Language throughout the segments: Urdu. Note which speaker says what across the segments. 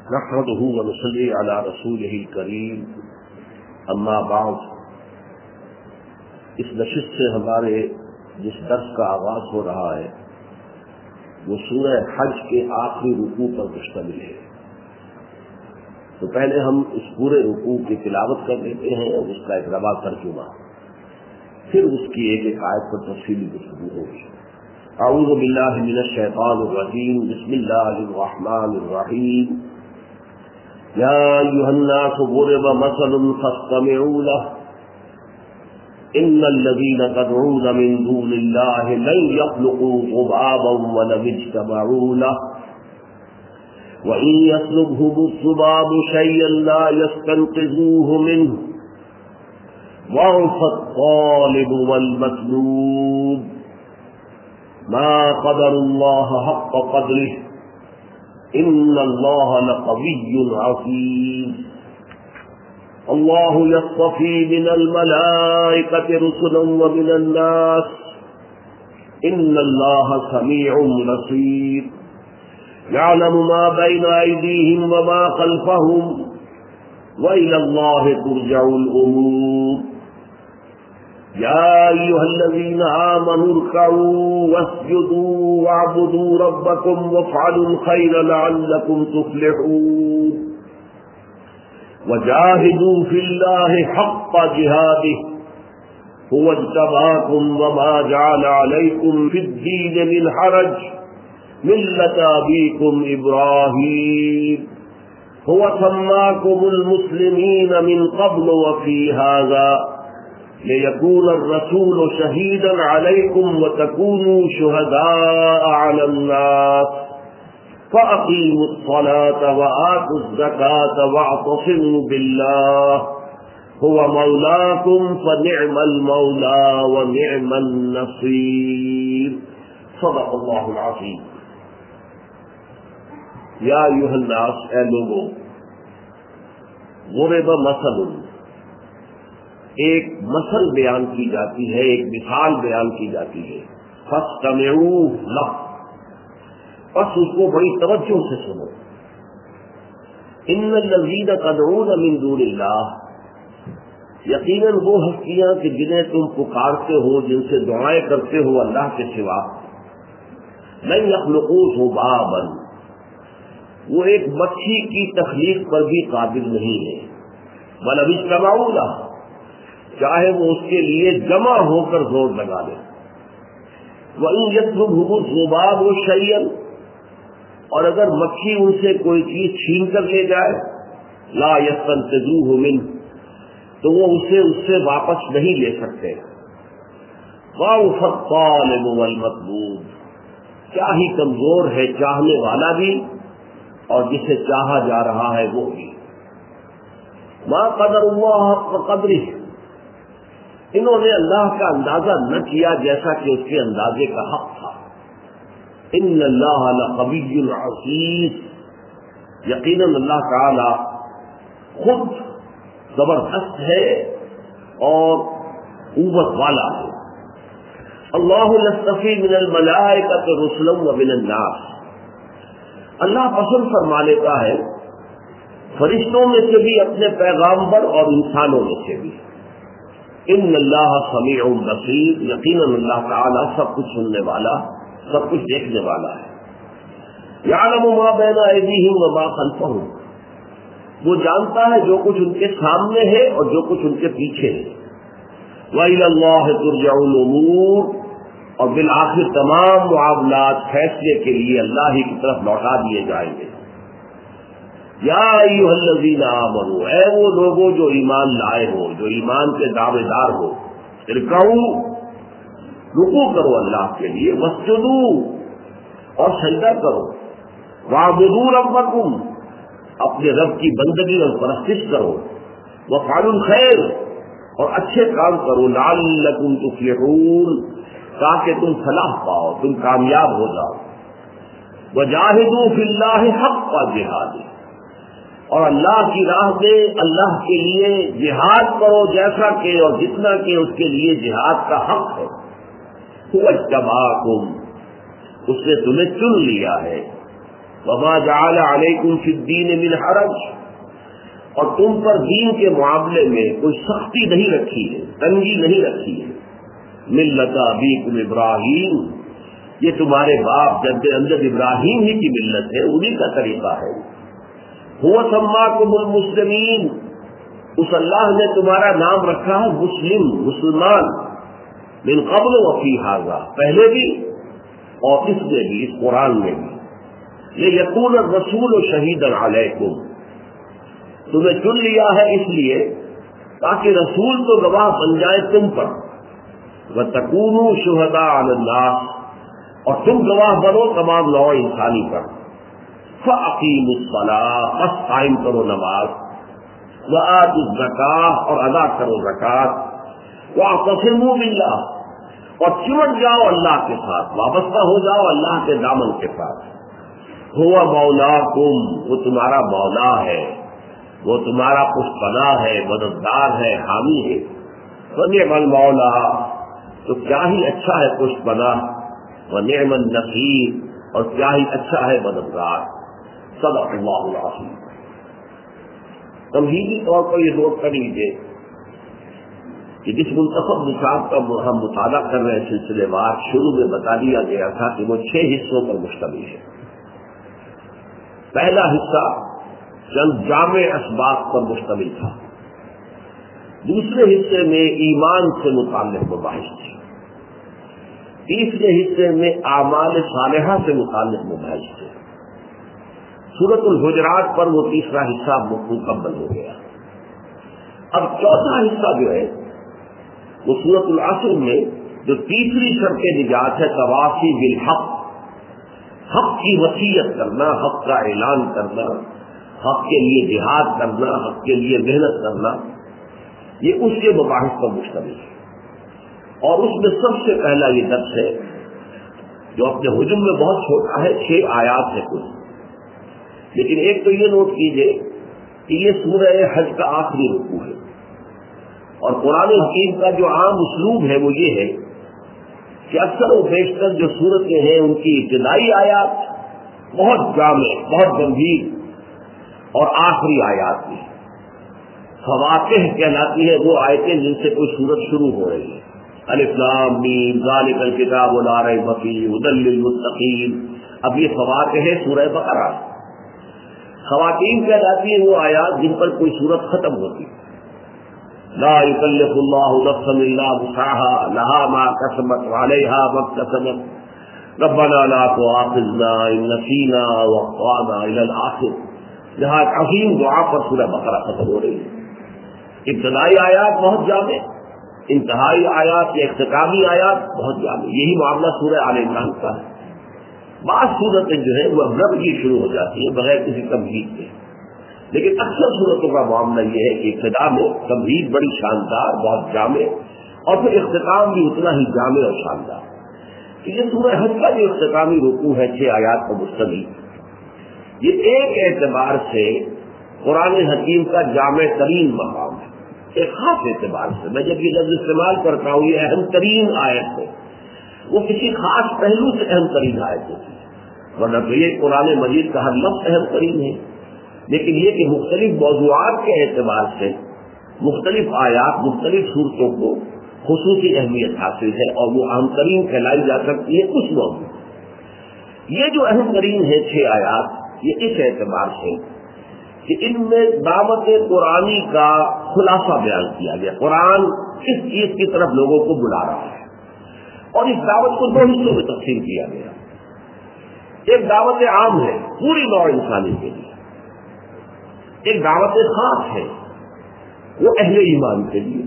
Speaker 1: نحمده ونصلي على رسوله الكريم اما بعد۔ اس نشست سے ہمارے جس درس کا آغاز ہو رہا ہے وہ سورہ حج کے آخری رکوع پر مشتمل ہے۔ تو پہلے ہم اس پورے رکوع کی تلاوت کر لیتے ہیں اور اس کا ایک رواں ترجمہ، پھر اس کی ایک ایک آیت پر تفصیلی گفتگو ہوگی۔ اعوذ باللہ من الشیطان الرجیم، بسم اللہ الرحمن الرحیم۔ یا ایھا الناس ضرب مثل فاستمعوا له ان الذین تدعون من دون اللہ لن يخلقوا ذبابا ولو اجتمعوا له وإن يسلبهم الذباب شيئا لا يستنقذوه منه ضعف الطالب والمطلوب ما قدر الله حق قدره ان اللہ لقوی عزیز۔ اللہ یصطفی من الملائکۃ رسلا ومن الناس ان اللہ سمیع بصیر۔ یعلم ما بین ایدیہم وما خلفہم وإلی اللہ ترجع الامور۔ یا ایھا الذین آمنوا ارکعوا واسجدوا واعبدوا ربکم وافعلوا الخیر لعلکم تفلحون۔ وجاہدوا فی اللہ حق جہادہ هو اجتباکم وما جعل علیکم فی الدین من حرج ملۃ ابیکم ابراہیم هو سماکم المسلمین من قبل وفی ھذا لِيَكُونَ الرَّسُولُ شَهِيدًا عَلَيْكُمْ وَتَكُونُوا شُهَدَاءَ عَلَى النَّاسِ فَأَقِيمُوا الصَّلَاةَ وَآتُوا الزَّكَاةَ وَاعْتَصِمُوا بِاللَّهِ هُوَ مَوْلَاكُمْ فَنِعْمَ الْمَوْلَى وَنِعْمَ النَّصِيرُ۔ صدق اللہ العظیم۔ یا ایھا الناس، اے لوگو، ضرب مثل، ایک مثل بیان کی جاتی ہے، ایک مثال بیان کی جاتی ہے۔ فاستمعوا لہ، بس اس کو بڑی توجہ سے سنو۔ ان الذین تدعون من دون اللہ، یقیناً وہ ہستیاں کہ جنہیں تم پکارتے ہو، جن سے دعائیں کرتے ہو اللہ کے سوا، لن یخلقوا ذبابا، وہ ایک مکھی کی تخلیق پر بھی قابل نہیں ہے۔ ولو اجتمعوا لہ، چاہے وہ اس کے لیے جمع ہو کر زور لگا لیں۔ وَإِن يَسْلُبْهُمُ الذُّبَابُ شَيْئًا، اور اگر مکھی ان سے کوئی چیز چھین کر لے جائے، لا يَسْتَنقِذُوهُ مِنْهُ، تو وہ اسے اس سے واپس نہیں لے سکتے۔ ضَعُفَ الطَّالِبُ وَالْمَطْلُوبُ، کیا ہی کمزور ہے چاہنے والا بھی اور جسے چاہا جا رہا ہے وہ بھی۔ مَا قَدَرُ اللَّهَ حَقَّ قَدْرِهِ، انہوں نے اللہ کا اندازہ نہ کیا جیسا کہ اس کے اندازے کا حق تھا۔ ان اللہ لقوی عزیز، یقیناً اللہ تعالی خود زبردست ہے اور قوت والا ہے۔ اللہ یصطفی من الملائکۃ رسلا ومن الناس، اللہ پسند فرما لیتا ہے فرشتوں میں سے بھی اپنے پیغامبر اور انسانوں میں سے بھی۔ ان اللہ سمیع بصیر، یقیناً اللہ تعالی سب کچھ سننے والا، سب کچھ دیکھنے والا ہے۔ یعلم ما بین ایدیہم وما خلفہم، وہ جانتا ہے جو کچھ ان کے سامنے ہے اور جو کچھ ان کے پیچھے ہے۔ وإلی اللہ ترجع الامور، اور بالآخر تمام معاملات فیصلے کے لیے اللہ ہی کی طرف لوٹا دیے جائیں گے۔ یا ایھا الذین آمنوا، اے وہ لوگوں جو ایمان لائے ہو، جو ایمان کے دعوے دار ہو، ارکعوا، رکوع کرو اللہ کے لیے، واسجدوا، اور سجدہ کرو، واعبدوا ربکم، اپنے رب کی بندگی اور پرستش کرو، وافعلوا الخیر، اور اچھے کام کرو، لعلکم تفلحون، تاکہ تم فلاح پاؤ، تم کامیاب ہو جاؤ۔ وجاہدوا فی اللہ حق جہادہ، اور اللہ کی راہ میں اللہ کے لیے جہاد کرو جیسا کہ اور جتنا کہ اس کے لیے جہاد کا حق ہے۔ هو اجتباکم، اس نے تمہیں چن لیا ہے، وما جعل علیکم فی الدین من حرج، اور تم پر دین کے معاملے میں کوئی سختی نہیں رکھی ہے، تنگی نہیں رکھی ہے. ملت ابیکم ابراہیم، یہ تمہارے باپ جد امجد ابراہیم ہی کی ملت ہے، انہی کا طریقہ ہے. هو سماکم المسلمین، اس اللہ نے تمہارا نام رکھا ہے مسلم، مسلمان. من قبل وفی ھذا، پہلے بھی اور اس میں بھی، اس قرآن میں بھی. لیکون الرسول شہیدا علیکم، تمہیں چن لیا ہے اس لیے تاکہ رسول تو گواہ بن جائے تم پر. وتکونوا شہداء علی الناس، اور تم گواہ بنو تمام نوع انسانی پر. فاقیموا الصلاۃ، بس قائم کرو نماز. وآتوا الزکاۃ، اور ادا کرو زکات. واعتصموا باللہ، اور چمٹ جاؤ اللہ کے ساتھ، وابستہ ہو جاؤ اللہ کے دامن کے ساتھ. ہوا مولاکم، وہ تمہارا مولا ہے، وہ تمہارا پشتپناہ ہے، مددگار ہے، حامی ہے. فنعم المولا، تو کیا ہی اچھا ہے پشتپناہ. ونعم النصیر، اور کیا ہی اچھا ہے مددگار. صدق اللہ العظیم. تمہیدی طور پر یہ نوٹ کر لیجیے کہ جس منتخب نصاب کا ہم مطالعہ کر رہے ہیں سلسلے وار، شروع میں بتا دیا گیا تھا کہ وہ 6 حصوں پر مشتمل ہے. پہلا حصہ چند جامع اسباق پر مشتمل تھا. دوسرے حصے میں ایمان سے متعلق مباحث تھے. تیسرے حصے میں اعمال صالحہ سے متعلق مباحث تھے. سورۃ الحجرات پر وہ تیسرا حصہ مکمل ہو گیا. اب چوتھا حصہ جو ہے وہ سورۃ العصر میں جو تیسری شرط نجات ہے، تواصی بالحق، حق کی وصیت کرنا، حق کا اعلان کرنا، حق کے لیے جہاد کرنا، حق کے لیے محنت کرنا، یہ اس کے مباحث پر مشتمل ہے. اور اس میں سب سے پہلا یہ درس ہے جو اپنے حجم میں بہت چھوٹا ہے، 6 آیات ہے کل. لیکن ایک تو یہ نوٹ کیجئے کہ یہ سورہ حج کا آخری رکوع ہے، اور قرآن حکیم کا جو عام اسلوب ہے وہ یہ ہے کہ اکثر و بیشتر جو سورتیں ہیں ان کی ابتدائی آیات بہت جامع، بہت گمبھیر، اور آخری آیات بھی فواکہ کہلاتی ہے، وہ آیتیں جن سے کوئی سورت شروع ہو رہی ہے. الف لام میم ذالک الکتاب لا ریب فیہ ھدی للمتقین. اب یہ فواکہ ہے سورہ بقرہ. خواتین کہلاتی ہیں وہ آیات جن پر کوئی سورت ختم ہوتی ہے. لا یکلف اللہ نفسا الا وسعها لها ما کسبت وعلیها ما اکتسبت ربنا لا تؤاخذنا ان نسینا واخطانا الى الاخر. جہاں عظیم دعا پر سورہ بقرہ ختم ہو رہی ہے. ابتدائی آیات بہت جامع، انتہائی آیات یا اختتامی آیات بہت جامع. یہی معاملہ سورہ آل عمران کا ہے. بعض صورتیں جو ہے وہ ابتدائی شروع ہو جاتی ہیں بغیر کسی تمہید کے، لیکن اکثر صورتوں کا معاملہ یہ ہے کہ ابتدا میں تمہید بڑی شاندار، بہت جامع، اور پھر اختتام بھی اتنا ہی جامع اور شاندار. یہ سورہ حج کا جو اختتامی رکوع ہے 6 آیات پر مشتمل، یہ ایک اعتبار سے قرآن حکیم کا جامع ترین مقام ہے. ایک خاص اعتبار سے میں جب یہ لفظ استعمال کرتا ہوں، یہ اہم ترین آیت ہے. وہ کسی خاص پہلو سے اہم ترین آیت ہوتی ہے، ورنہ تو یہ قرآن مجید کا ہر لفظ اہم ترین ہے. لیکن یہ کہ مختلف موضوعات کے اعتبار سے مختلف آیات مختلف صورتوں کو خصوصی اہمیت حاصل ہے، اور وہ اہم ترین کہلائی جا سکتی ہے اس موضوع. یہ جو اہم ترین ہے 6 آیات، یہ اس اعتبار سے کہ ان میں دعوت قرآنی کا خلاصہ بیان کیا گیا. قرآن کس چیز کی طرف لوگوں کو بلا رہا ہے، اور اس دعوت کو 2 حصوں میں تقسیم کیا گیا. ایک دعوت عام ہے پوری نوع انسانی کے لیے، ایک دعوت خاص ہے وہ اہل ایمان کے لیے.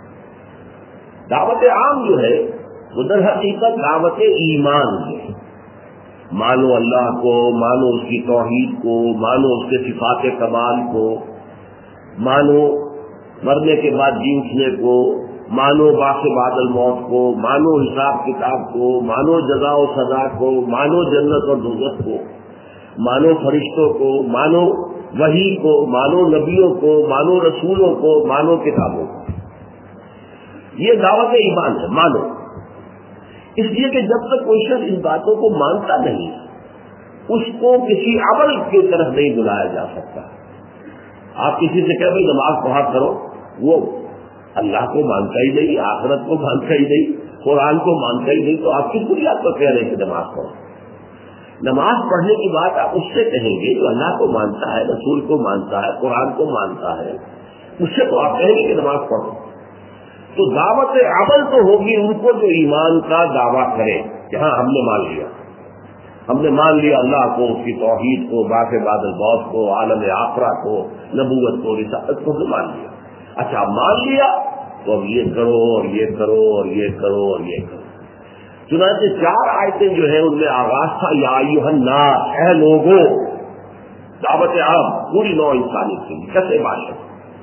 Speaker 1: دعوت عام جو ہے وہ در حقیقت دعوت ایمان ہے. مانو اللہ کو، مانو اس کی توحید کو، مانو اس کے صفات کمال کو، مانو مرنے کے بعد جی اٹھنے کو، مانو بعث بعد الموت کو، مانو حساب کتاب کو، مانو جزا و سزا کو، مانو جنت اور دوزخ کو، مانو فرشتوں کو، مانو وحی کو، مانو نبیوں کو، مانو رسولوں کو، مانو کتابوں کو. یہ دعوت ایمان ہے، مانو. اس لیے کہ جب تک کوئی شخص ان باتوں کو مانتا نہیں اس کو کسی عمل کی طرف نہیں بلایا جا سکتا. آپ کسی سے کہہ بھائی نماز پڑھا کرو، وہ اللہ کو مانتا ہی نہیں، آخرت کو مانتا ہی نہیں، قرآن کو مانتا ہی نہیں، تو آپ کس بنیاد پر کہہ رہے ہیں کہ نماز پڑھو؟ نماز پڑھنے کی بات آپ اس سے کہیں گے جو اللہ کو مانتا ہے، رسول کو مانتا ہے، قرآن کو مانتا ہے، اس سے تو آپ کہیں گے کہ نماز پڑھو. تو دعوت عمل تو ہوگی ان کو جو ایمان کا دعویٰ کرے کہ ہاں ہم نے مان لیا، ہم نے مان لیا اللہ کو، اس کی توحید کو، بعث بعد الموت کو، عالم آخرہ کو، نبوت کو، رسالت کو مان لیا. اچھا مان لیا تو اب یہ کرو اور یہ کرو اور یہ کرو اور یہ کرو. چنانچہ 4 آیتیں جو ہیں ان میں آغاز تھا یا ایھا الناس، اے لوگوں، دعوت عام پوری نوع انسانیت کے لیے کیسے باشد.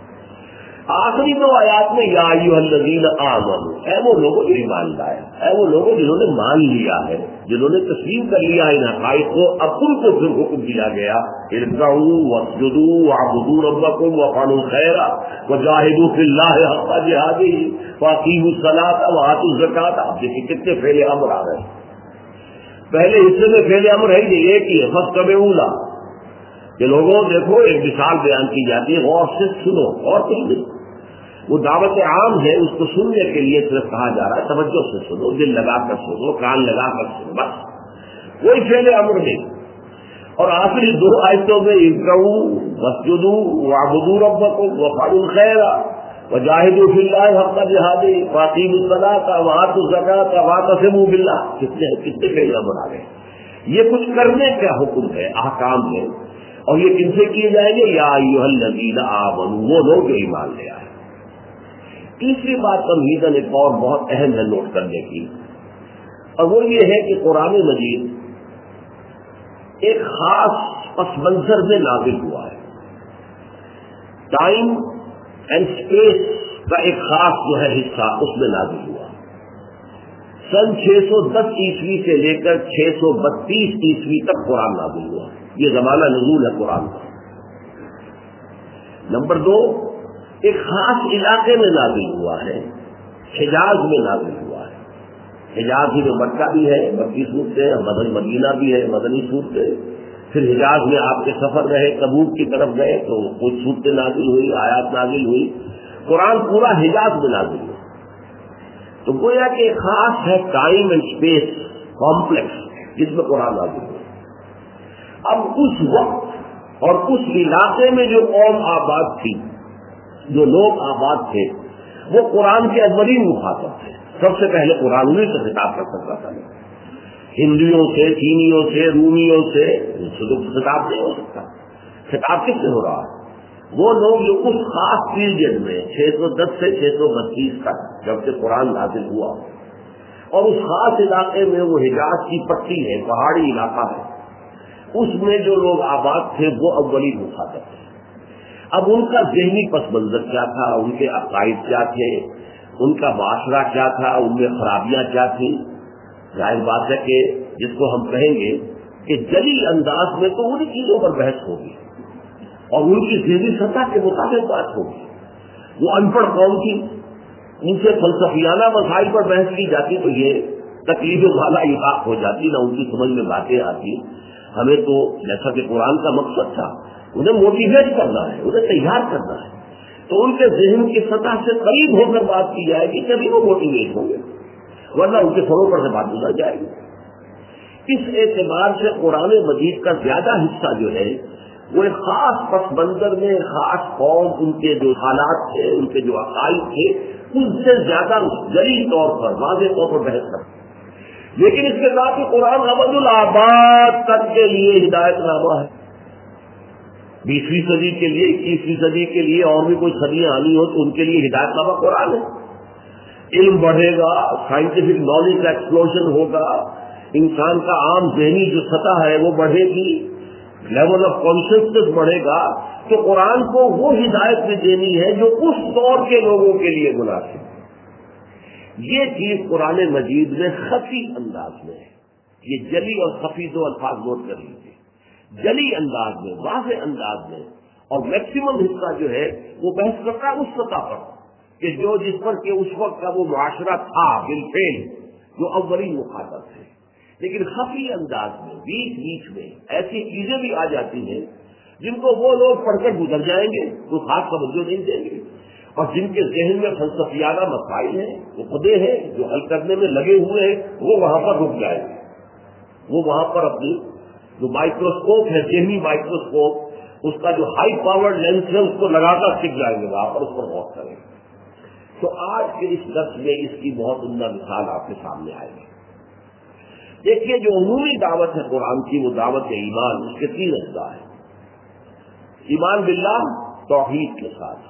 Speaker 1: آخری 2 آیات میں یا ایھا الذین آمنوا، اے وہ لوگوں جو ایمان لائے، اے وہ لوگوں جنہوں نے مان لیا ہے، جنہوں نے تسلیم کر لیا ان حقائق کو. اب ان کو پھر حکم دیا گیا ارکعوا واسجدوا واعبدوا ربکم وافعلوا الخیر وجاہدوا فی اللہ حق جہادہ واقیموا الصلاۃ وآتوا الزکاۃ. اب دیکھیے کتنے فعل امر آ گئے. پہلے حصے میں فعل امر ہے نہیں، ایک ہی ہے فاتبعوا لا، کہ لوگوں دیکھو ایک مثال بیان کی جاتی ہے، غور سے سنو اور کچھ نہیں. وہ دعوت عام ہے، اس کو سننے کے لیے صرف کہا جا رہا ہے توجہ سے سنو، دل لگا کر سنو، کان لگا کر سنو، بس کوئی فعل امر نہیں. اور آخری 2 آیتوں میں ارکعوا واسجدوا واعبدوا ربکم وافعلوا الخیر وجاہدوا فی اللہ حق جہادہ واقیموا الصلاۃ وآتوا الزکاۃ واعتصموا باللہ. کتنے فعل امر آ گئے. یہ کچھ کرنے کا حکم ہے، احکام ہے، اور یہ کن سے کیے جائیں گے؟ یا ایھا الذین آمنوا، وہ لوگ جو ایمان لے آئے. تیسری بات تمہیداً ایک اور بہت اہم ہے نوٹ کرنے کی، اور وہ یہ ہے کہ قرآن مجید ایک خاص پس منظر میں نازل ہوا ہے. ٹائم اینڈ اسپیس کا ایک خاص جو ہے حصہ اس میں نازل ہوا. سن 610 عیسوی سے لے کر 632 عیسوی تک قرآن نازل ہوا. یہ زمانہ نزول ہے قرآن کا. نمبر 2، ایک خاص علاقے میں نازل ہوا ہے، حجاز میں نازل ہوا ہے. حجاز ہی میں مکہ بھی ہے، مکی صورت ہے، مدینہ بھی ہے، مدنی صورت ہے. پھر حجاز میں آپ کے سفر رہے، تبوک کی طرف گئے تو کچھ صورتیں نازل ہوئی، آیات نازل ہوئی. قرآن پورا حجاز میں نازل ہوا. تو گویا کہ ایک خاص ہے ٹائم اینڈ اسپیس کمپلیکس جس میں قرآن نازل ہوا. اب اس وقت اور اس علاقے میں جو قوم آباد تھی، جو لوگ آباد تھے، وہ قرآن کے اولین مخاطب تھے. سب سے پہلے قرآن انہیں سے خطاب کر سکتا تھا. ہندوؤں سے، چینیوں سے، رومیوں سے خطاب نہیں ہو سکتا. خطاب کس سے ہو رہا ہے؟ وہ لوگ جو اس خاص پیریڈ میں 610 سے 632 تک جب سے قرآن نازل ہوا، اور اس خاص علاقے میں وہ حجاز کی پٹی ہے، پہاڑی علاقہ ہے، اس میں جو لوگ آباد تھے وہ اولین مخاطب تھے. اب ان کا ذہنی پس منظر کیا تھا، ان کے عقائد کیا تھے، ان کا معاشرہ کیا تھا، ان میں خرابیاں کیا تھیں. ظاہر بات ہے کہ جس کو ہم کہیں گے کہ جلی انداز میں تو انہی چیزوں پر بحث ہوگی اور ان کی ذہنی سطح کے مطابق بات ہوگی. وہ ان پڑھ قوم تھی، ان سے فلسفیانہ مسائل پر بحث کی جاتی تو یہ تکلیف والا افاق ہو جاتی، نہ ان کی سمجھ میں باتیں آتی. ہمیں تو جیسا کہ قرآن کا مقصد تھا انہیں موٹیویٹ کرنا ہے، انہیں تیار کرنا ہے، تو ان کے ذہن کی سطح سے قریب ہو کر بات کی جائے گی تبھی وہ موٹیویٹ ہوں گے، ورنہ ان کے سروں پر سے بات گزر جائے گی. اس اعتبار سے قرآن مجید کا زیادہ حصہ جو ہے وہ ایک خاص پس منظر میں خاص قوم، ان کے جو حالات تھے، ان کے جو عقائد تھے، ان سے زیادہ جلی طور پر، واضح طور پر بحث کرتا. لیکن اس کے ساتھ ہی قرآن ابد الآباد تک کے لیے ہدایت نامہ ہے. 20ویں صدی کے لیے، 21ویں صدی کے لیے، اور بھی کوئی صدیاں آنی ہو تو ان کے لیے ہدایت نامہ قرآن ہے. علم بڑھے گا، سائنٹیفک نالج کا ایکسپلوژن ہوگا، انسان کا عام ذہنی جو سطح ہے وہ بڑھے گی، لیول آف کانشیسنس بڑھے گا، تو قرآن کو وہ ہدایت بھی دینی ہے جو اس دور کے لوگوں کے لیے مناسب. یہ چیز قرآن مجید میں خفی انداز میں ہے. یہ جلی اور خفی دو الفاظ نوٹ کر لیجیے. جلی انداز میں، واضح انداز میں، اور میکسیمم حصہ جو ہے وہ بحث کرتا ہے اس سطح پر کہ جو جس پر کہ اس وقت کا وہ معاشرہ تھا بالفعل جو اولین مخاطب تھے. لیکن خفی انداز میں بیچ بیچ میں ایسی چیزیں بھی آ جاتی ہیں جن کو وہ لوگ پڑھ کر گزر جائیں گے، کوئی خاص توجہ نہیں دیں گے، اور جن کے ذہن میں فلسفیانہ مسائل ہیں، وہ خدے ہیں جو حل کرنے میں لگے ہوئے ہیں، وہ وہاں پر رک جائیں گے، وہ وہاں پر اپنی جو مائکروسکوپ ہے، ذہنی مائکروسکوپ، اس کا جو ہائی پاور لینس ہے اس کو لگا کر ٹک جائیں گے وہاں پر، اس پر غور کریں گے۔ تو آج کے اس درس میں اس کی بہت عمدہ مثال آپ کے سامنے آئے گی۔ دیکھیے جو عمومی دعوت ہے قرآن کی، وہ دعوت ایمان، اس کے 3 اجزاء ہیں۔ ایمان باللہ، توحید کے ساتھ،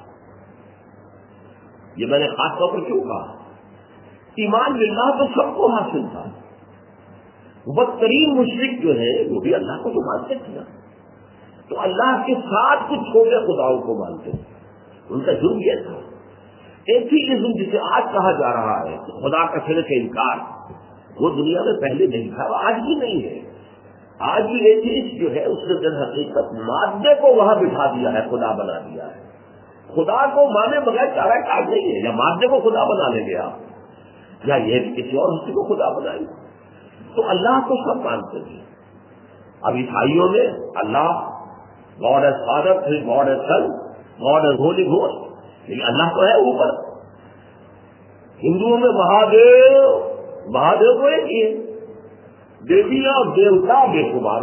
Speaker 1: یہ میں نے خاص طور پر کیوں کہا؟ ایمان باللہ تو سب کو حاصل تھا، بدترین مشرک جو ہے وہ بھی اللہ کو تو مانتے تھے نا، تو اللہ کے ساتھ کچھ چھوٹے خداؤں کو مانتے تھے، ان کا جرم یہ تھا۔ ایتھیزم جسے آج کہا جا رہا ہے، خدا کا سر سے انکار، وہ دنیا میں پہلے نہیں تھا، وہ آج بھی نہیں ہے۔ آج بھی ایتھیسٹ جو ہے اس نے در حقیقت مادے کو وہاں بٹھا دیا ہے، خدا بنا دیا ہے۔ خدا کو مانے بغیر چارہ کاج نہیں ہے، یا مادے کو خدا بنا لیں گے آپ، یا یہ کہ کسی اور ہستی کو خدا بنائیں گے۔ تو اللہ کو سب مانتے تھے۔ اب عیسائیوں میں اللہ گاڈ ایز فادر، پھر God as son, God as holy ghost, لیکن اللہ تو ہے اوپر۔ ہندوؤں میں مہادیو، مہادیو کو ایک ہی ہے، دیویاں اور دیوتا بے شمار۔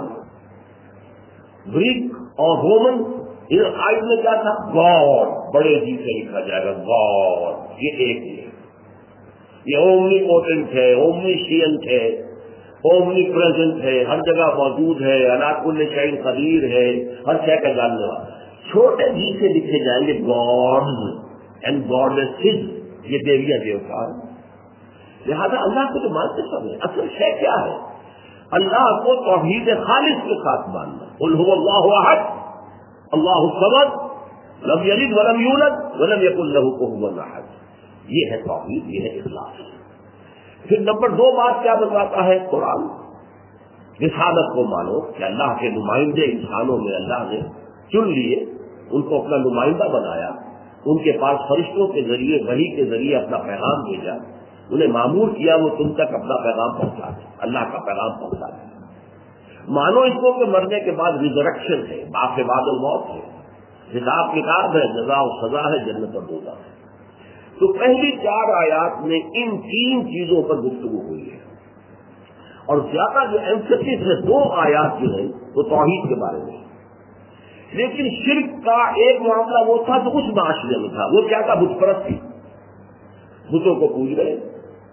Speaker 1: گریک اور رومن ان عقائد میں کیا تھا؟ گاڈ، بڑے جی سے لکھا جائے گا گاڈ، یہ ایک ہی ہے، یہ اومنی پوٹنٹ ہے، اومنیشینٹ ہے، اومنی پریزنٹ ہے، ہر جگہ موجود ہے، علی کل شیء قدیر ہے، ہر شے کا جاننے والا۔ چھوٹے جی سے لکھے جائیں گے گاڈز اینڈ گاڈیسز، یہ دیویاں دیوتا ہے۔ لہذا اللہ کو جو مانتے سب ہے، اصل شے کیا ہے؟ اللہ کو توحید خالص کے ساتھ ماننا۔ قل هو اللہ احد اللہ الصمد لم یلد ولم یولد ولم یکن له کفوا احد، یہ ہے توحید، یہ ہے اخلاص۔ پھر نمبر 2 بات کیا بتاتا ہے قرآن؟ رسالت کو مانو کہ اللہ کے نمائندے انسانوں میں اللہ نے چن لیے، ان کو اپنا نمائندہ بنایا، ان کے پاس فرشتوں کے ذریعے، وحی کے ذریعے اپنا پیغام بھیجا، انہیں معمور کیا وہ تم تک اپنا پیغام پہنچا دیں، اللہ کا پیغام پہنچا دیں۔ مانو اس کو کہ مرنے کے بعد ریزریکشن ہے، بعد بعد الموت ہے، حساب کتاب ہے، جزا و سزا ہے، جنت اور دوزخ ہے۔ تو پہلی 4 آیات میں ان 3 چیزوں پر گفتگو ہوئی ہے، اور زیادہ جو ایمفیسس ہے 2 آیات جو ہے وہ توحید کے بارے میں۔ لیکن شرک کا ایک معاملہ وہ تھا جو اس معاشرے میں تھا، وہ کیا تھا؟ بت پرستی، بتوں کو پوج رہے ہیں،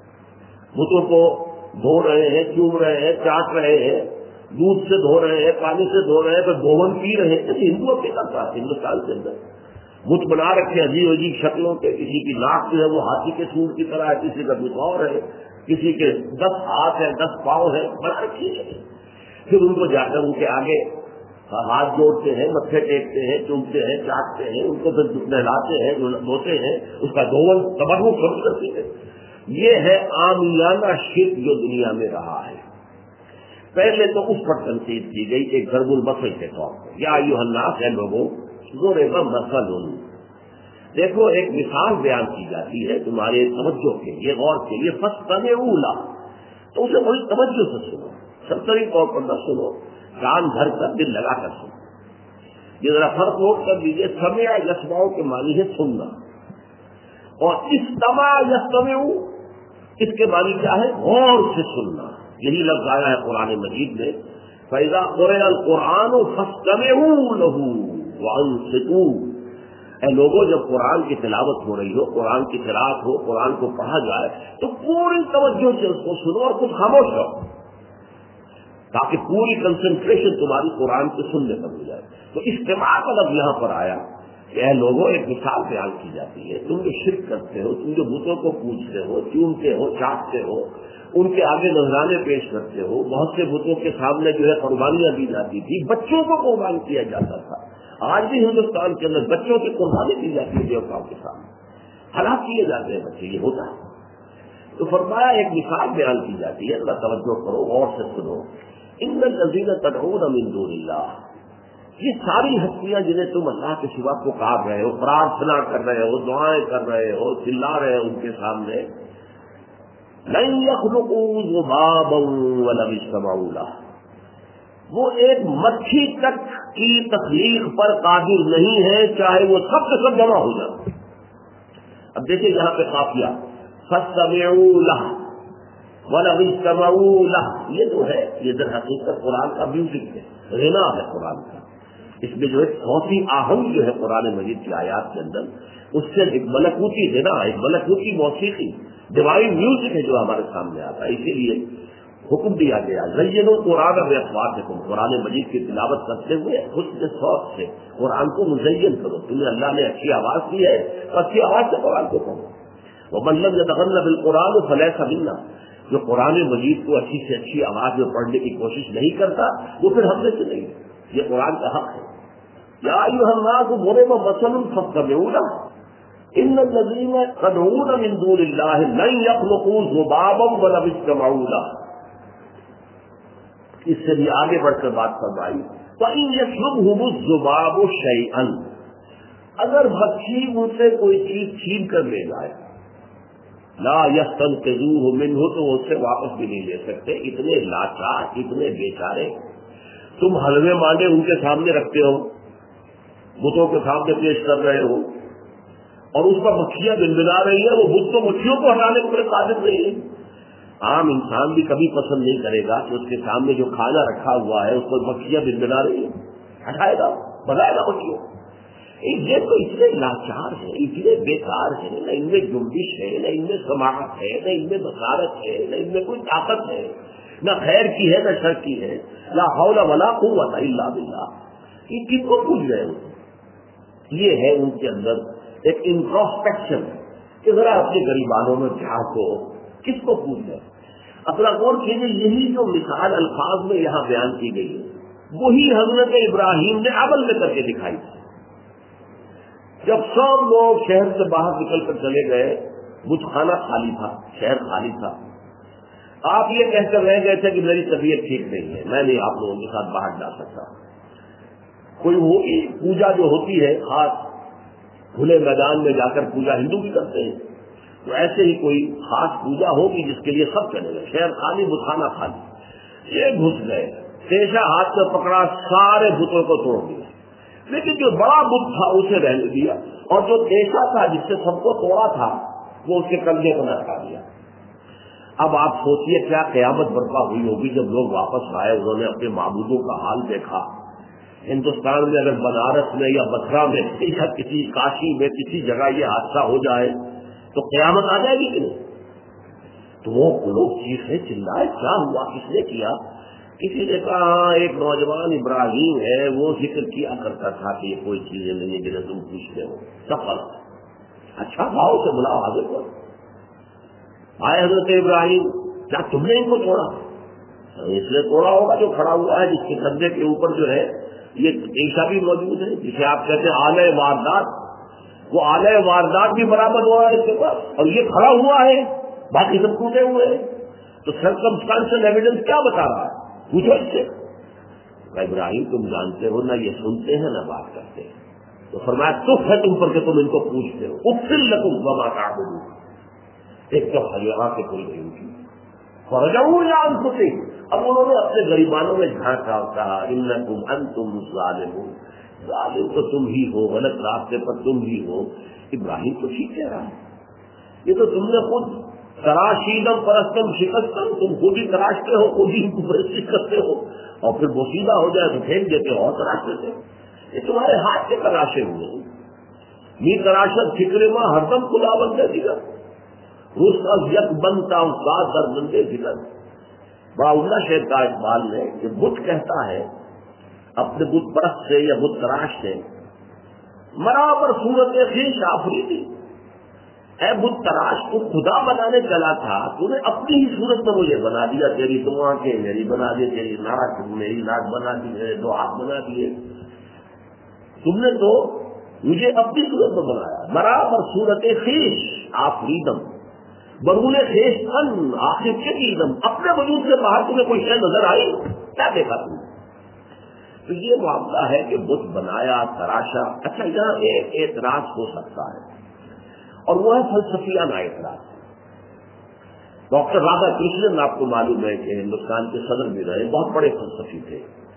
Speaker 1: بتوں کو دھو رہے ہیں، چوم رہے ہیں، چاٹ رہے ہیں، دودھ سے دھو رہے ہیں، پانی سے دھو رہے ہیں، پھر گوبر پی رہے ہیں۔ جیسے ہندوؤں کے ساتھ ہندوستان کے اندر بت بنا رکھے عجیب عجیب شکلوں کے، کسی کی ناک جو ہے وہ ہاتھی کے سور کی طرح ہے، کسی کا کچھ اور ہے، کسی کے 10 ہاتھ ہے، 10 پاؤں ہے، بنا رکھی ہے۔ پھر ان کو جا کر ان کے آگے ہاتھ جوڑتے ہیں، متھے ٹیکتے ہیں، چومتے ہیں، چاٹتے ہیں، ان کو پھر نہلاتے ہیں، دھوتے ہیں، اس کا دھون تبرک خود کرتے ہیں۔ یہ ہے عامیانہ شرک جو دنیا میں رہا ہے۔ پہلے تو اس پر تنقید کی گئی ایک ضرب المثل کے طور پر، یا ایھا الناس، ہے لوگوں، ضرب مثل، دیکھو ایک مثال بیان کی جاتی ہے تمہارے توجہ کے لیے، غور کے لیے، فاستمعوا لہ، تو اسے بڑی توجہ سے سنو، سرسری طور پر نہ سنو، کان بھر کر، دل لگا کر سنو۔ یہ ذرا فرق نوٹ کر لیجیے، سمع یسمع کے معنی ہے سننا، اور استمع یستمع اس کے معنی کیا ہے؟ غور سے سننا۔ یہی لفظ آیا ہے قرآن مجید میں، فَإِذَا قُرِئَ الْقُرْآنُ فَاسْتَمِعُوا لَهُ وَأَنصِتُوا، اے لوگوں جب قرآن کی تلاوت ہو رہی ہو، قرآن کی قرأت ہو، قرآن کو پڑھا جائے تو پوری توجہ سے اس کو سنو اور کچھ خاموش رہو، تاکہ پوری کنسنٹریشن تمہاری قرآن کے سننے پر ہو جائے۔ تو استماع کا لفظ یہاں پر آیا کہ اے لوگوں، ایک مثال بیان کی جاتی ہے، تم جو شرک کرتے ہو، تم جو بتوں کو پوجتے ہو، چومتے ہو، چاٹتے ہو، ان کے آگے نذرانے پیش کرتے ہو، بہت سے بتوں کے سامنے جو ہے قربانیاں دی جاتی تھی، بچوں کو قربان کیا جاتا تھا۔ آج بھی ہندوستان کے اندر بچوں کی قربانی دی جاتی ہے دیوتاؤں کے سامنے، ہلاک کیے جاتے ہیں بچے، یہ ہوتا ہے۔ تو فرمایا ایک مثال بیان کی جاتی ہے، اللہ توجہ کرو، غور سے سنو، ان الذین تدعون من دون اللہ، یہ ساری ہستیاں جنہیں تم اللہ کے سوا پکار رہے ہو، پرارتھنا کر رہے ہو، دعائیں کر رہے ہو، چلا رہے ہو ان کے سامنے، لن يخلقوا ذبابا ولو اجتمعوا له، وہ ایک مکھی تک کی تخلیق پر قادر نہیں ہے چاہے وہ سب کے سب جمع ہو جائے۔ اب دیکھیں یہاں پہ قافیہ فاستمعوا له ولو اجتمعوا له، یہ جو ہے یہ در حقیقت قرآن کا میوزک ہے، غنا ہے قرآن کا۔ اس میں جو ہے صوتی آہنگ جو ہے قرآن مجید کی آیات کے اندر، اس سے ایک ملکوتی غنا، ایک ملکوتی موسیقی، ڈیوائن میوزک ہے جو ہمارے سامنے آتا ہے۔ اسی لیے حکم دیا گیا زینوا قرآن باصواتکم، قرآن مجید کی تلاوت کرتے ہوئے حسن صوت سے قرآن کو مزین کرو۔ تمہیں اللہ نے اچھی آواز دی ہے تو اچھی آواز سے قرآن کو پڑھو۔ ومن لم يتغن بالقرآن فليس منا، جو قرآن مجید کو اچھی سے اچھی آواز میں پڑھنے کی کوشش نہیں کرتا وہ پھر ہم میں سے نہیں ہے، یہ قرآن کا حق ہے۔ یا ایھا الناس ضرب مثل فاستمعوا له ان الذين يدعون من دون الله لن يخلقوا ذبابا ولو اجتمعوا له، اس سے بھی آگے بڑھ کر بات فرمائی فإن يسلبهم الذباب شيئا، اگر مکھی ان سے کوئی چیز چھین کر لے جائے لا يستنقذوه منه، تو اس سے واپس بھی نہیں لے سکتے۔ اتنے لاچار، اتنے بیچارے، تم حلوے مانڈے ان کے سامنے رکھتے ہو، بتوں کے سامنے پیش کر رہے ہو، اور اس پر مکھیاں بنبنا رہی ہیں، وہ بت تو مکھیوں کو ہٹانے کے قادر نہیں ہے۔ عام انسان بھی کبھی پسند نہیں کرے گا کہ اس کے سامنے جو کھانا رکھا ہوا ہے اس پر مکھیاں بنبنا رہی ہیں، ہٹائے گا، بنائے گا مکھیوں۔ یہ تو اتنے لاچار ہیں، اتنے بیکار ہیں، نہ ان میں جنبش ہے، نہ ان میں سماعت ہے، نہ ان میں بصارت ہے، نہ ان میں کوئی طاقت ہے، نہ خیر کی ہے نہ شر کی ہے، لا حول ولا قوت الا باللہ۔ یہ کن کو پوچھ رہے ہیں؟ یہ ہے ان کے اندر ایک انٹروسپیکشن کہ ذرا اپنے غریبانوں میں جھانکو، کس کو پوچھ رہے ہیں؟ اپنا غور کیجیے، یہی جو مثال الفاظ میں یہاں بیان کی گئی ہے وہی حضرت ابراہیم نے عمل میں کر کے دکھائی تھی۔ جب سب لوگ شہر سے باہر نکل کر چلے گئے، بت خانہ خالی تھا، شہر خالی تھا، آپ یہ کہہ کر رہ گئے تھے کہ میری طبیعت ٹھیک نہیں ہے، میں نہیں آپ لوگوں کے ساتھ باہر جا سکتا۔ کوئی ہوگی پوجا جو ہوتی ہے خاص کھلے میدان میں جا کر پوجا ہندو بھی کرتے ہیں، تو ایسے ہی کوئی خاص پوجا ہوگی جس کے لیے سب چلے گئے، شہر خالی بت خانہ خالی، یہ گھس گئے، تیشا ہاتھ میں پکڑا، سارے بتوں کو توڑ دیا، لیکن جو بڑا بت تھا اسے رہنے دیا، اور جو تیشا تھا جس سے سب کو توڑا تھا وہ اس کے کندھے پر لٹکا دیا۔ اب آپ سوچئے کیا قیامت برپا ہوئی ہوگی جب لوگ واپس آئے، انہوں نے اپنے معبودوں کا حال دیکھا۔ ہندوستان میں اگر بنارس میں یا بترا میں یا کسی کاشی میں کسی جگہ یہ حادثہ ہو جائے تو قیامت آ جائے گی کہ نہیں؟ تو وہ لوگ چیخے چلائے، کیا ہوا، کس نے کیا؟ کسی نے کہا ایک نوجوان ابراہیم ہے، وہ ذکر کیا کرتا تھا کہ یہ کوئی چیزیں نہیں جنہیں تم پوچھتے ہو، سفر۔ اچھا بھاؤ سے بلاؤ حاضر کو۔ آئے حضرت ابراہیم، کیا تم نے ان کو توڑا؟ اس لیے توڑا ہوگا جو کھڑا ہوا ہے، جس کے کندھے کے اوپر جو ہے یہ عیسیٰ بھی موجود ہے، جسے آپ کہتے ہیں آلہ واردات، وہ آلہ واردات بھی برآمد ہوا ہے اس کے پاس، اور یہ کھڑا ہوا ہے، باقی سب ٹوٹے ہوئے ہیں۔ تو سرکمسٹانشل ایویڈنس کیا بتا رہا ہے؟ پوچھو اس سے۔ ابراہیم تم جانتے ہو نہ یہ سنتے ہیں نہ بات کرتے ہیں، تو فرمایا تف ہے تم پر کہ تم ان کو پوچھتے ہو، افل لکم وما تعبدون۔ ایک تو حیا سے کھل گئی ان کی، فرجعوا الى انفسہم، اب انہوں نے اپنے غریبانوں میں جھانکا اور کہا انکم انتم الظالمون، ظالم تو تم ہی ہو، غلط راستے پر تم ہی ہو۔ ابراہیم تو ٹھیک کہہ رہا ہے، یہ تو تم نے خود تراشیدم پرستم شکستم، تم خود ہی تراشتے ہو، خود ہی پرستی کرتے ہو، اور پھر بوسیدہ ہو جائے تو پھینک دیتے ہو اور تراشتے تھے۔ یہ تمہارے ہاتھ سے تراشے ہوئے می تراشت فکر ماں ہردم کھلا بندے دیگر روس از یک بنتا استاد در بندے دیگر۔ بڑا عمدہ شعر کا اقبال ہے کہ بت کہتا ہے اپنے بت پرست سے یا بت تراش سے، مرا پر صورت خویش آفریدی، اے بت تراش تو خدا بنانے چلا تھا، تو نے اپنی ہی صورت میں مجھے بنا دیا، تیری دو آنکھیں میری بنا دی، تیری ناک میری ناک بنا دی، میرے دو ہاتھ بنا دیے، تم نے تو مجھے اپنی صورت میں بنایا۔ مرا پر صورت خویش آفریدم برون خیش تن آخر کے ایدم، اپنے وجود سے باہر تمہیں کوئی شے نظر آئی؟ کیا دیکھا تم نے؟ تو یہ معاملہ ہے کہ بت بنایا، تراشا۔ اچھا یہاں ایک اعتراض ہو سکتا ہے اور وہ ہے فلسفیانہ اعتراض۔ ڈاکٹر رادا کرشنن آپ کو معلوم ہے کہ ہندوستان کے صدر بھی رہے، بہت بڑے فلسفی تھے۔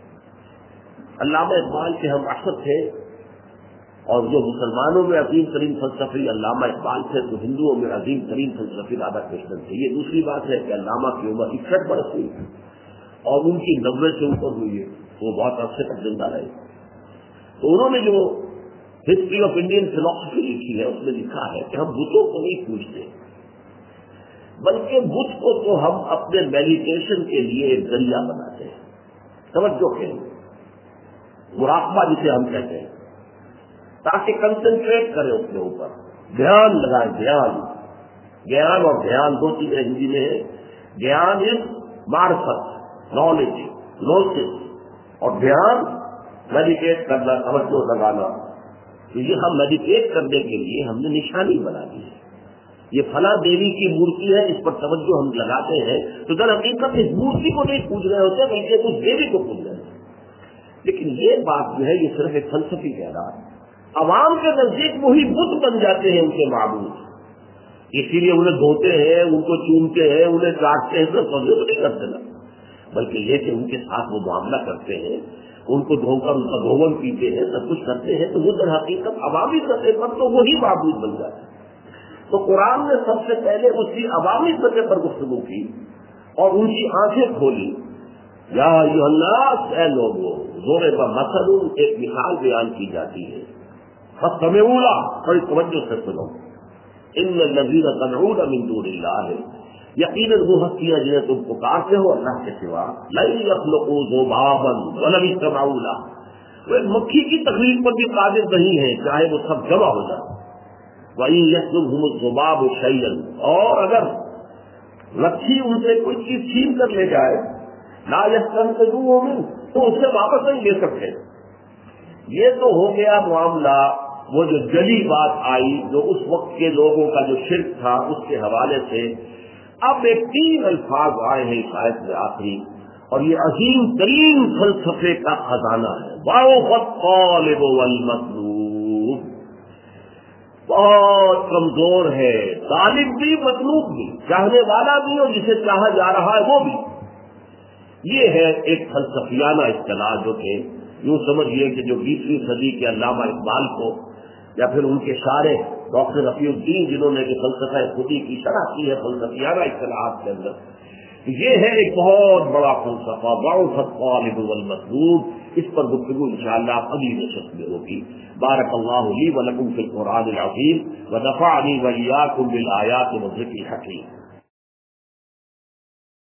Speaker 1: علامہ اقبال کے ہم عصر تھے، اور جو مسلمانوں میں عظیم ترین فلسفی علامہ اقبال تھے تو ہندوؤں میں عظیم ترین فلسفی رادا کرشنن تھے۔ یہ دوسری بات ہے کہ علامہ کی عمر 61 برس ہوئی اور ان کی 90 سے اوپر ہوئی ہے، وہ بہت عرصے تک زندہ رہے۔ تو انہوں نے جو ہسٹری آف انڈین فلاسفی لکھی ہے اس میں لکھا ہے کہ ہم بتوں کو نہیں پوچھتے، بلکہ بت کو تو ہم اپنے میڈیٹیشن کے لیے ایک ذریعہ بناتے ہیں، توجہ کے لیے، مراقبہ جسے ہم کہتے ہیں، تاکہ کنسنٹریٹ کرے اس کے اوپر، دھیان لگائے۔ گیان اور دھیان دو چیزیں ہندی میں ہے۔ گیان از معرفت، نالج، نوسس، اور دھیان میڈیٹیٹ کرنا، توجہ لگانا۔ تو یہ ہم میڈیٹیٹ کرنے کے لیے ہم نے نشانی بنا دی ہے، یہ فلاں دیوی کی مورتی ہے، اس پر توجہ ہم لگاتے ہیں تو در حقیقت اس مورتی کو نہیں پوج رہے ہوتے بلکہ اس دیوی کو پوج رہے ہیں۔ لیکن یہ بات جو ہے یہ صرف ایک فلسفی کہہ رہا ہے، عوام کے نزدیک وہی بت بن جاتے ہیں ان کے معبود، اسی لیے انہیں دھوتے ہیں، ان کو چومتے ہیں، انہیں کاٹتے ہیں، تو توجہ نہیں کرتے نا، بلکہ یہ کہ ان کے ساتھ وہ معاملہ کرتے ہیں، ان کو دھو کر ان کا دھون پیتے ہیں، سب کچھ کرتے ہیں، تو وہ در حقیقت عوامی سطح پر تو وہی معبود بن جاتے ہیں۔ تو قرآن نے سب سے پہلے اس کی عوامی سطح پر گفتگو کی اور ان کی آنکھیں کھولی۔ یا ایھا الناس، اے لوگوں، ضرب مثل، ایک مثال بیان کی جاتی ہے، فاستمعوا لہ، بڑی توجہ سے سنو، ان الذین تدعون من دون اللہ، یقیناً وہ ہستیاں جنہیں تم پکارتے ہو اللہ کے سوا، لن یخلقوا ذبابا ولو اجتمعوا لہ، وہ ایک مکھی کی تخلیق پر بھی قادر نہیں ہے چاہے وہ سب جمع ہو جائے۔ وَإِن يَسْلُبْهُمُ الذُّبَابُ شَيْئًا، اور اگر مکھی ان سے کوئی چیز چھین کر لے جائے، لا يَسْتَنقِذُوهُ مِنْهُ، تو اس سے واپس نہیں لے سکتے۔ یہ تو ہو گیا معاملہ، وہ جو جلی بات آئی جو اس وقت کے لوگوں کا جو شرک تھا اس کے حوالے سے۔ اب ایک 3 الفاظ آئے ہیں اس آیت میں آخری، اور یہ عظیم ترین فلسفے کا خزانہ ہے۔ ضَعُفَ الطَّالِبُ وَالْمَطْلُوبُ، بہت کمزور ہے طالب بھی مطلوب بھی، چاہنے والا بھی اور جسے چاہا جا رہا ہے وہ بھی۔ یہ ہے ایک فلسفیانہ اصطلاح جو کہ یوں سمجھیے کہ جو 20ویں صدی کے علامہ اقبال کو یا پھر ان کے شارح ڈاکٹر رفیع الدین جنہوں نے کہ فلسفہ خودی کی شرح کی ہے فلسفیانہ اصطلاحات کے اندر، یہ ہے ایک بہت بڑا فلسفہ، ضعف الطالب والمطلوب۔ اس پر گفتگو انشاءاللہ اگلی نشست میں ہوگی۔ بارک اللہ لی ولکم فی القرآن العظیم ونفعنی وإیاکم بالآیات والذکر الحکیم۔